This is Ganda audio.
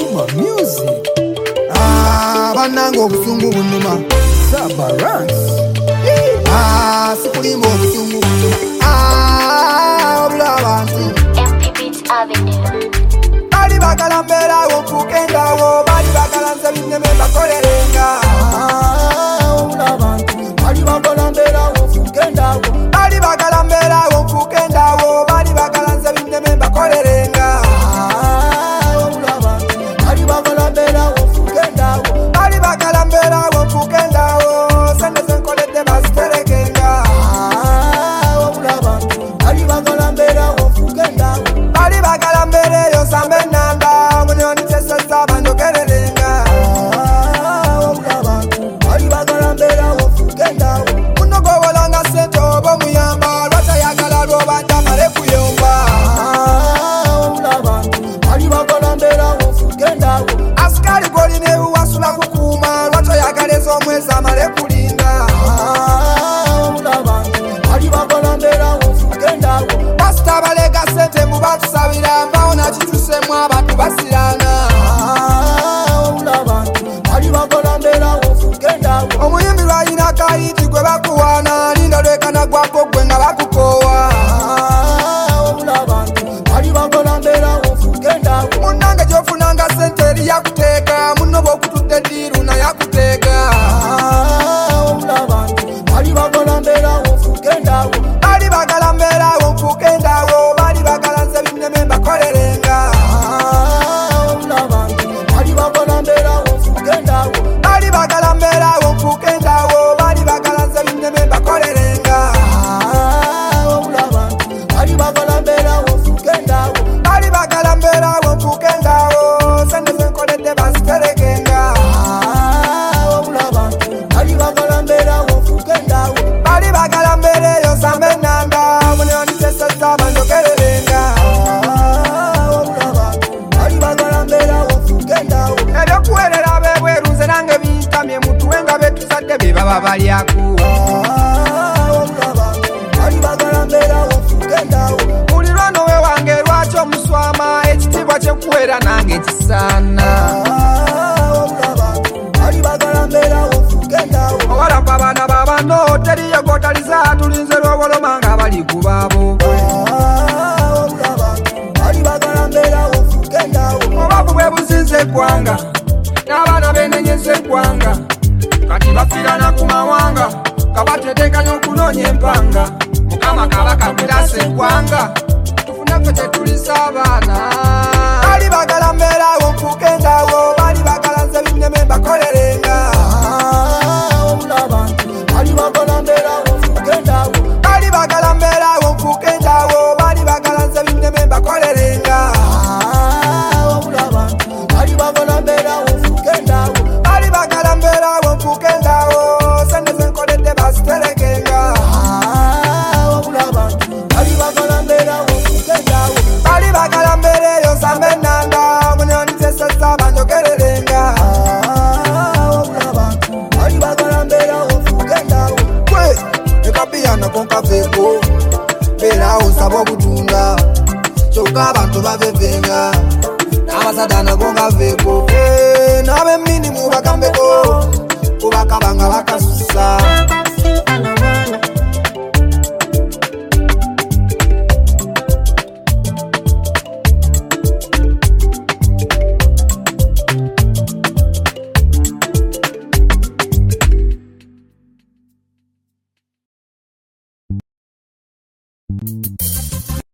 Numa music. Banango obusungu bunuma Sabarans. Sikulimba obusungu bunuma obula abantu MP Beats Avenue. bali bagala mbeerawo nfuukendawo bali bagala nze binneme bakolerenga Obula abantu. Bali bagala mbeerawo nfuukendawo. bali bagala mbeerawo nfuukendawo bali bagala nze binneme bakolerenga Obula abantu. Bali bagala mbeerawo nfuukendawo. bali bagala mbeerawo nfuukendawo sente zenkoledde baziterekenga Obula abantu. Bali bagala mbeerawo nfuukendawo. bali bagala mbeereeyo sambe ennanda munyoniteseza banjogererenga Obula abantu. Bali bagala mbeerawo nfuukendawo. munogobolanga sente oba omuyamba lwatayagala lwobanja male kuyomba Obula abantu. Bali bagala mbeerawo nfuukendawo. asikali golina ewuwasula kukuuma lwatoyagala ez'omwezi amale kulinda Obula abantu. Bali bagala mbeerawo nfuukendawo. basita balega sente mubatusabira mpawo nakitusemu abantu basirana Obula abantu. Bali bagala mbeerawo nfuukendawo. omuyimbi lwalina kayiti gwe bakuwaana linda lwekana gwako gwe nga bakukoowa Obula abantu. Bali bagala mbeerawo nfuukendawo. munnange gyofunanga sente eri yakuteeka munno bw'okutudde ddiiru naye akuteeka Obula abantu. Bali bagala mbeerawo nfuukendawo. bali bagala mbeerawo nfuukendawo bali bagala nze binneme mbakolerenga Obula abantu. Bali bagala mbeerawo nfuukendawo. bali bagala mbeerawo nfuukendawo bali bagala nze binneme mbakolerenga Obula abantu. Bali bagala mbeerawo nfuukendawo. bali bagala mbeerawo nfuukendawo sente zenkoledde baziterekenga Obula abantu. Bali bagala mbeerawo nfuukendawo. bali bagala mbeereeyo sambe ennanda munyoniteseza banjogererenga Obula abantu. Bali bagala mbeerawo nfuukendawo. ebyokuweerera ab'ebweru nze nange bintamye mutuwe nga betuzadde bye baba balyaku Obula abantu. Bali bagala mbeerawo nfuukendawo. buli lwanowe wange lwaki omuswama ekitiibwa kyekuweera nange kisaana Obula abantu. Bali bagala mbeerawo nfuukendawo. owalapa abaana babano teriyo gotaliza tulinze lwoboloma nga bali ku baabwe Obula abantu. Bali bagala mbeerawo nfuukendawo. obavu bwe buzinze eggwanga n'abaana benenyeza eggwanga kati bafiirana ku mawanga kabatetekanya okunoonya empanga mukama kabaka kwirasa eggwanga tufune ffe tetulisa abaana bali bagala mbeerawo nfuukendawo bali bagala nze binneme mbakolerenga Obula abantu. Bali bagala mbeerawo nfuukendawo. bali bagala mbeerawo nfuukendawo bali bagala nze binneme mbakolerenga Obula abantu. Bali bagala mbeerawo nfuukendawo. bali bagala mbeerawo nfuukendawo sente zenkoledde baziterekenga Obula abantu. Bali bagala mbeerawo nfuukendawo. bali bagala mbeereeyo sambe ennanda munyoniteseza banjogererenga Obula abantu. Bali bagala mbeerawo nfuukendawo. gwe ekabiyanako nkaveeko mbeerawo nsaba obutunda kyokka abantu bavevenga n'abasada nago ngaveeko n'ab'emmini mubagambeko kubakabanga bakasusa